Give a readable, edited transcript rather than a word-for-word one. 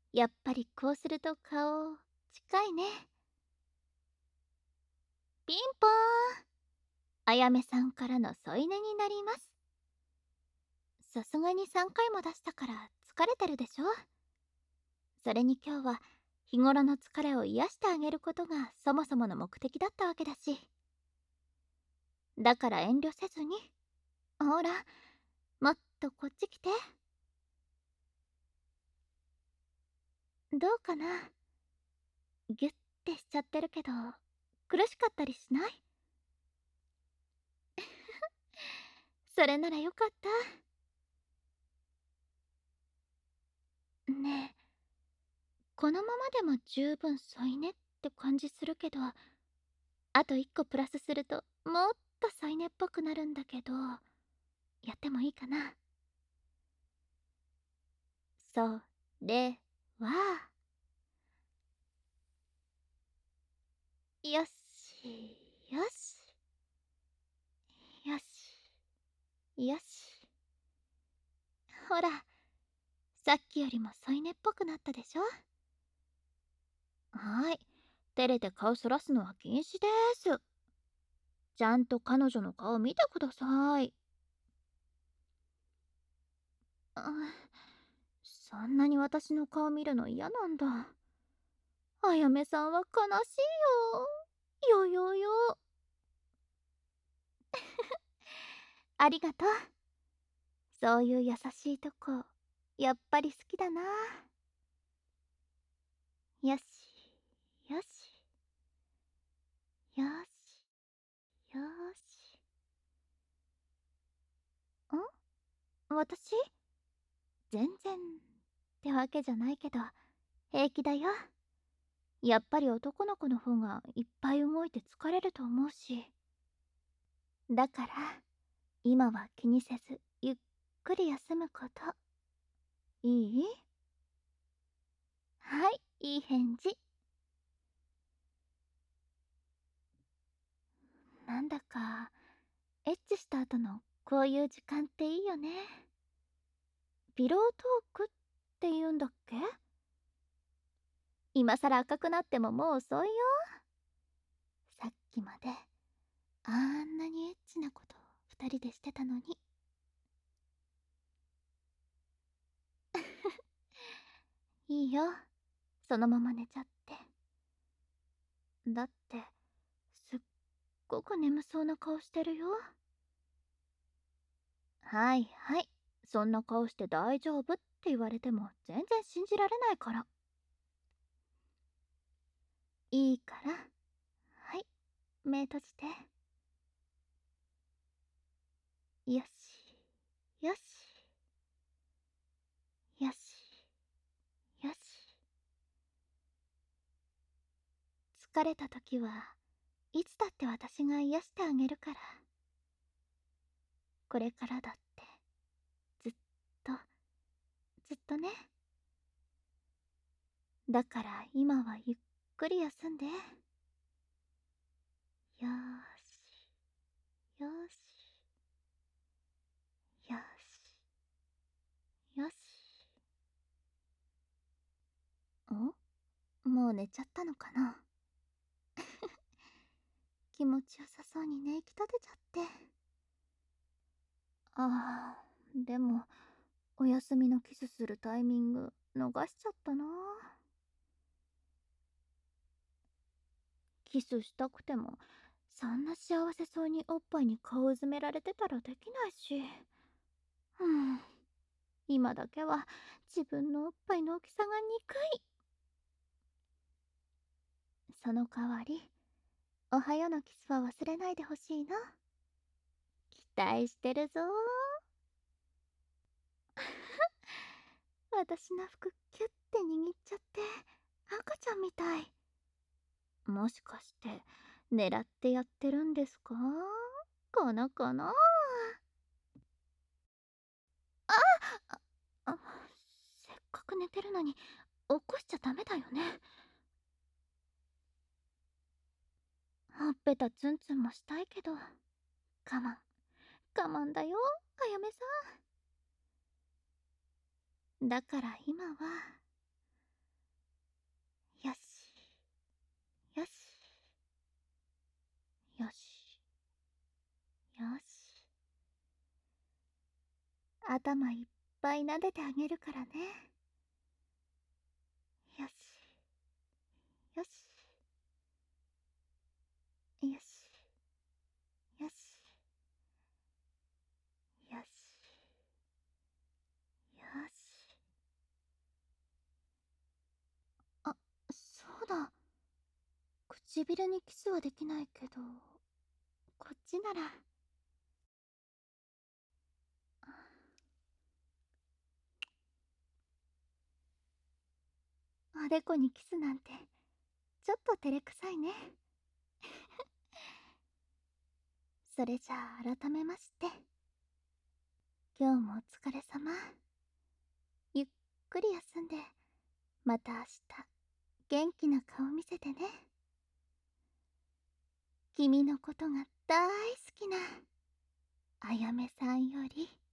やっぱりこうすると顔、近いね。ピンポーン。あやめさんからの添い寝になります。さすがに3回も出したから疲れてるでしょ。それに今日は日頃の疲れを癒してあげることがそもそもの目的だったわけだし。だから遠慮せずに。ほら、もっとこっち来て。どうかな。ギュッてしちゃってるけど、苦しかったりしない？それならよかった。ねえ、このままでも十分添い寝って感じするけど、あと1個プラスするともっと添い寝っぽくなるんだけど、やってもいいかな？それは、よし、よし、よし、よし。ほら、さっきよりも添い寝っぽくなったでしょ？はい。照れて顔そらすのは禁止です。ちゃんと彼女の顔見てください。あ、そんなに私の顔見るの嫌なんだ。あやめさんは悲しいよ。よよよ。ありがとう。そういう優しいとこ、やっぱり好きだな。よし、よし、よし、よし。私全然ってわけじゃないけど、平気だよ。やっぱり男の子の方がいっぱい動いて疲れると思うし。だから、今は気にせず、ゆっくり休むこと。いい？はい、いい返事。なんだか、エッチした後のこういう時間っていいよね。ピロートークって言うんだっけ？今さら赤くなってももう遅いよ。さっきまであんなにエッチなこと二人でしてたのに。いいよ、そのまま寝ちゃって。だってすっごく眠そうな顔してるよ。はいはい、そんな顔して大丈夫って言われても全然信じられないから。いいから、はい、目閉じて。よし、よし、よし、よし。疲れた時はいつだって私が癒してあげるから。これからだってずっと、ずっとね。だから今はゆっくり休んで。よーし、よし、よし、よし。もう寝ちゃったのかな？気持ちよさそうに寝息立てちゃって。ああ、でも、お休みのキスするタイミング逃しちゃったな。キスしたくても、そんな幸せそうにおっぱいに顔うずめられてたらできないし。うん、今だけは自分のおっぱいの大きさが憎い。その代わり、おはようのキスは忘れないでほしいな。期待してるぞ。私の服キュッて握っちゃって赤ちゃんみたい。もしかして狙ってやってるんですか？かなかな。ああ、せっかく寝てるのに起こしちゃダメだよね。ほっぺたツンツンもしたいけど、我慢我慢だよ、あやめさん。だから今はよし、よし、よし。頭いっぱい撫でてあげるからね。よし、よし、よし、よし、よし、よし。あ、そうだ。唇にキスはできないけど、こっちなら。おでこにキスなんて、ちょっと照れくさいね。それじゃあ改めまして。今日もお疲れ様。ゆっくり休んで、また明日、元気な顔見せてね。君のことが大好きな、あやめさんより。